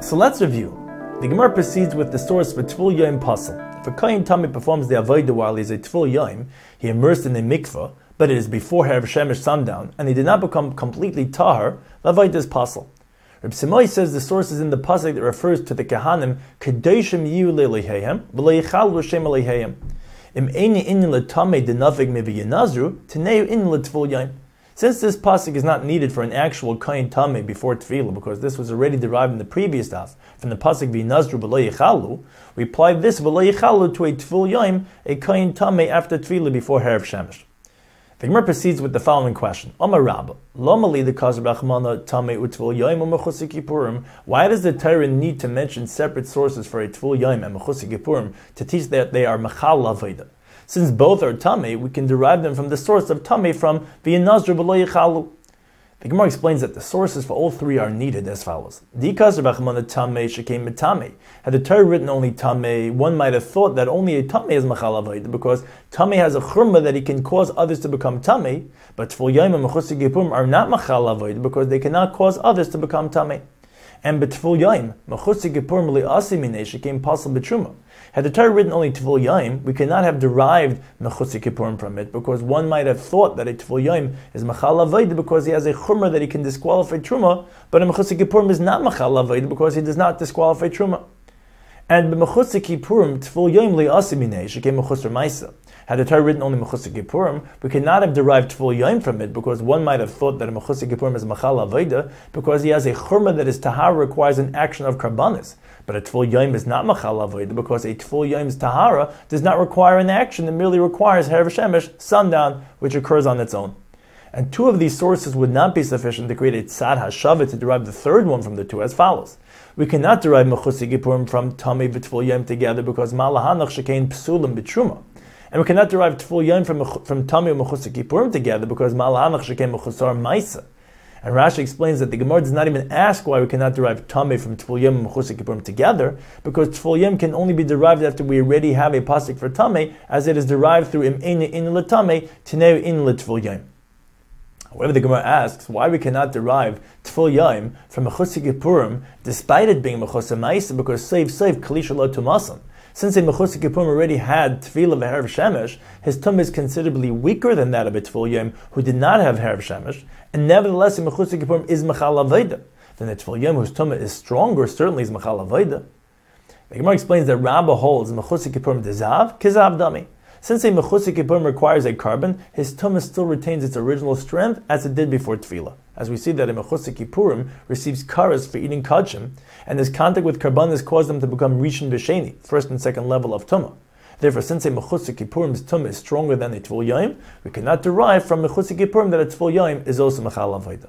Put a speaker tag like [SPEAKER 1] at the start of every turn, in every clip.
[SPEAKER 1] So let's review. The Gemara proceeds with the source for Tvul Yom Pasal. If a Kohen Tamei performs the Avodah while he is a Tvul Yom, he immersed in a mikveh, but it is before Erev Shemesh sundown, and he did not become completely tahar, the Avodah is Pasal. Reb Simoi says the source is in the pasuk that refers to the Kehanim, Kedoshim Yiyu Le'Eloheihem, V'Leichal L'Shem Eloheihem. Im Eini Inin L'Tamei Denavig Mevi Yenazru, Teneu Inin L'Tvul Yom. Since this pasuk is not needed for an actual Kohen Tamei before Tefillah, because this was already derived in the previous daf from the pasuk V'Yenazru V'Lo Yechalu, we apply this V'Lo Yechalu to a Tvul Yom, a Kohen Tamei after Tefillah before Erev Shemesh. The Gemara proceeds with the following question: Amar Rabba, Lama li the Kazar B'Achmana Tamei u'Tvul Yom u'Mechusei Kippurim. Why does the Torah need to mention separate sources for a Tvul Yom and Mechusei Kippurim to teach that they are Mechal Avodah? Since both are Tamei, we can derive them from the source of Tamei from V'Yenazru V'Lo Yechalu. The Gemara explains that the sources for all three are needed as follows. Had the Torah written only Tamei, one might have thought that only a Tamei is Machal Avodah, because Tamei has a churma that he can cause others to become Tamei, but Tvul Yom and Mechusei Kippurim are not Machal Avodah because they cannot cause others to become Tamei. And B'Tvul Yom, Mechusei Kippurim li'asi minei shekein pasal b'truma. Had the Torah written only Tvul Yom, we could not have derived Mechusei Kippurim from it, because one might have thought that a Tvul Yom is Machal Avodah because he has a chumrah that he can disqualify Truma, but a Mechusei Kippurim is not Machal Avodah because he does not disqualify Truma. And B'Mechusei Kippurim, Tvul Yom li'asi minei shekein Mechusei Maisa. Had the Torah written only Mechusei Kippurim, we could not have derived Tvul Yom from it, because one might have thought that a Mechusei Kippurim is Machal Avodah because he has a churma that is tahara, requires an action of karbanis. But a Tvul Yom is not Machal Avodah because a Tvul Yom's tahara does not require an action, it merely requires Erev Shemesh, sundown, which occurs on its own. And two of these sources would not be sufficient to create a Tzad HaShavit to derive the third one from the two as follows. We cannot derive Mechusei Kippurim from Tamei v'Tvul Yom together because Malahanach shekein Psulim b'Truma. And we cannot derive Tvul Yom from Tamei and Mechusei Kippurim together because Malahanach shekein Mechusar Maisa. And Rashi explains that the Gemara does not even ask why we cannot derive Tamei from Tvul Yom and Mechusei Kippurim together, because Tvul Yom can only be derived after we already have a pasuk for Tamei, as it is derived through Im Eini Inin L'Tamei, Teneu Inin L'Tvul Yom. However, the Gemara asks why we cannot derive Tvul Yom from Mechusei Kippurim, despite it being Mechusar Maisa, because Seiv Kalisha Lo Tumasan. Since a Mechusei Kippurim already had Tefillah v'Erev Shemesh, his tumah is considerably weaker than that of a Tvul Yom who did not have Erev Shemesh, and nevertheless a Mechusei Kippurim is Machal Avodah. Then a Tvul Yom whose tumah is stronger certainly is Machal Avodah. The Gemara explains that Rabbah holds Mechusei Kippurim Dezav, Kizav Dami. Since a Mechusei Kippurim requires a carbon, his tumah still retains its original strength as it did before Tefillah. As we see that a Mechusei Kippurim receives karas for eating kachim, and his contact with karbanis caused them to become rishon v'sheni, first and second level of tumah. Therefore, since a Mechusei Kippurim's tumah is stronger than a Tvul Yom, we cannot derive from Mechusei Kippurim that a Tvul Yom is also Machal Avodah.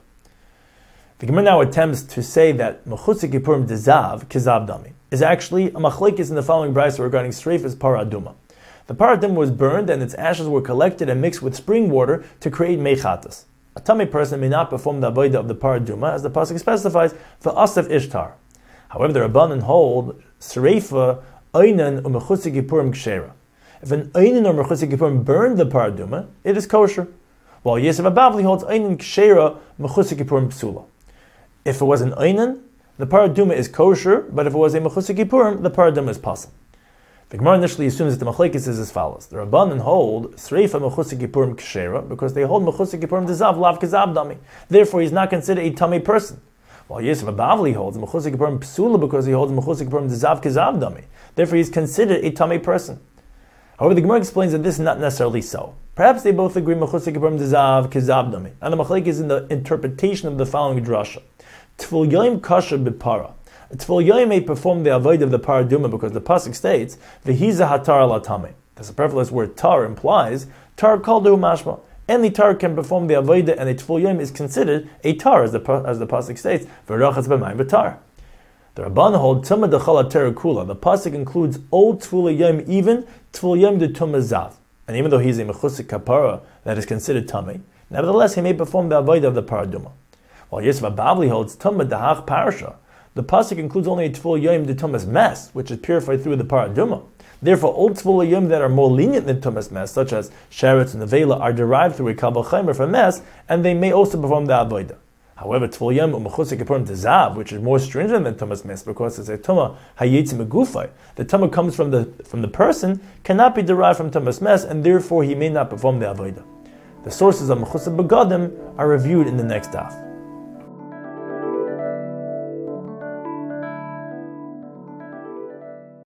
[SPEAKER 1] The Gemara now attempts to say that Mechusei Kippurim Dezav, Kizav Dami, is actually a machlekes in the following brayso regarding streifas Parah Aduma. The Parah Aduma was burned and its ashes were collected and mixed with spring water to create meichatas. A Tamei person may not perform the avodah of the Parah Aduma, as the pasuk specifies, for Asaf Ishtar. However, the Rabbanan hold Sreifa, Einan, or Mechusei Kippurim Kshera. If an Einan or Mechusei Kippurim burned the Parah Aduma, it is kosher. While Yosef Abavli holds Einan Kshera, Mechusei Kippurim Psula. If it was an Einan, the Parah Aduma is kosher, but if it was a Mechusei Kippurim, the Parah Aduma is pasul. The Gemara initially assumes that the machlekes is as follows. The Rabbanan hold Sreifa Mechusei Kippurim Kshera because they hold Mechusei Kippurim Dezav Lav Kizav Dami. Therefore, he is not considered a Tamei person. While Yosef Abavli holds Mechusei Kippurim Psula because he holds Mechusei Kippurim Dezav Kizav Dami. Therefore, he is considered a Tamei person. However, the Gemara explains that this is not necessarily so. Perhaps they both agree Mechusei Kippurim Dezav Kizav Dami, and the machlekes is in the interpretation of the following drasha: Tvul Yom Kasher B'Para. A Tvul Yom may perform the avodah of the Parah Aduma because the pasuk states V'hiza hatar la tamei. The superfluous word tar implies tar kaldu mashma. Any tar can perform the avodah, and a Tvul Yom is considered a tar, as the pasuk states V'rachas b'mayim v'tar. The Rabban hold Tumah Dechal Kula. The pasuk includes old Tvul Yom, even Tvul Yom de Tumah Zav. And even though he is a Mechusei Kapara that is considered Tamei, nevertheless he may perform the avodah of the Parah Aduma. While Yosef Abavli holds Tumah Dehach Parasha, the pasuk includes only a Tvul Yom de Tumas Mes, which is purified through the Parah Aduma. Therefore, old Tvul Yom that are more lenient than Tumas Mes, such as Sheretz and Nevela, are derived through a Kabal Chaimer from Mes, and they may also perform the Avodah. However, Tful Yom Umechusik Kipurim Tezav, which is more stringent than Tumas Mes, because it's a Tumah Hayetzi Megufay. The Tumah comes from the person, cannot be derived from Tumas Mes, and therefore he may not perform the Avodah. The sources of Mechusik Begadim are reviewed in the next daf.